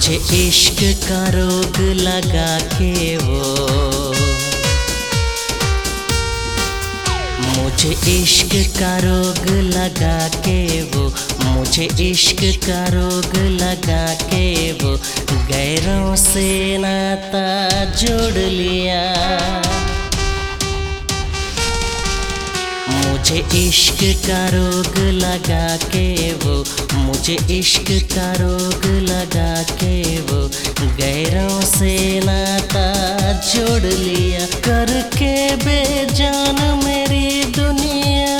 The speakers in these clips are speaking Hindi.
मुझे इश्क का रोग लगा के मुझे इश्क का रोग लगा के मुझे इश्क का रोग लगा के गैरों से नाता जोड़ लिया। मुझे इश्क का रोग लगा के मुझे इश्क का रोग लगा के गैरों से नाता जोड़ लिया। करके बेजान मेरी दुनिया,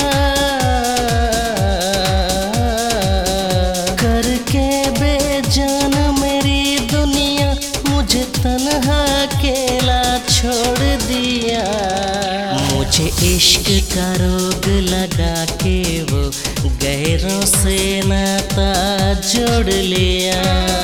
करके बेजान मेरी दुनिया, मुझे तन्हा अकेला छोड़ दिया। मुझे इश्क का रोग लगा के गैरों से नाता जोड़ लिया।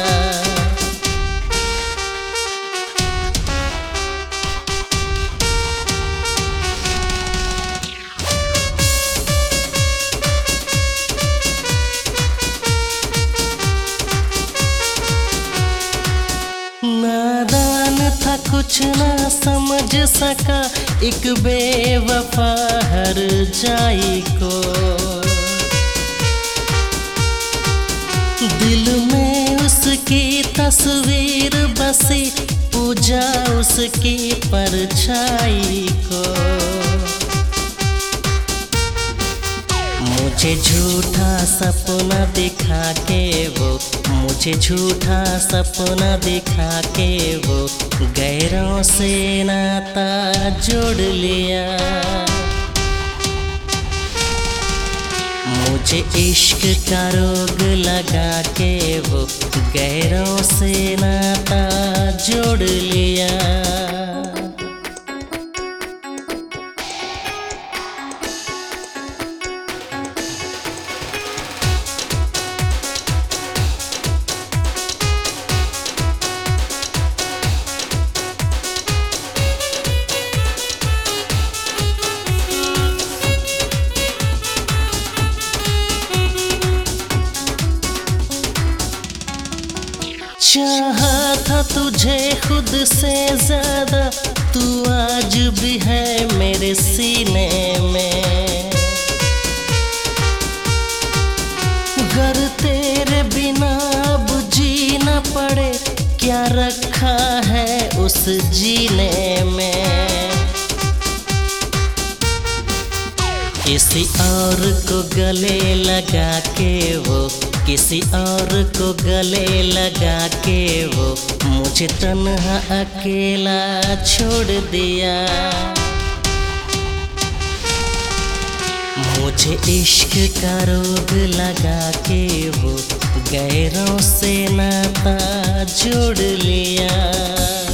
नादान था कुछ ना समझ सका एक बेवफा हर जाई को। दिल में उसकी तस्वीर बसी, पूजा उसकी परछाई को। मुझे झूठा सपना दिखा के मुझे झूठा सपना दिखा के गैरों से नाता जोड़ लिया। मुझे इश्क का रोग लगा के गैरों से नाता जोड़ लिया। चाहा था तुझे खुद से ज्यादा, तू आज भी है मेरे सीने में। अगर तेरे बिना अब जीना पड़े, क्या रखा है उस जीने में। किसी और को गले लगा के किसी और को गले लगा के मुझे तन्हा अकेला छोड़ दिया। मुझे इश्क का रोग लगा के गैरों से नाता जोड़ लिया।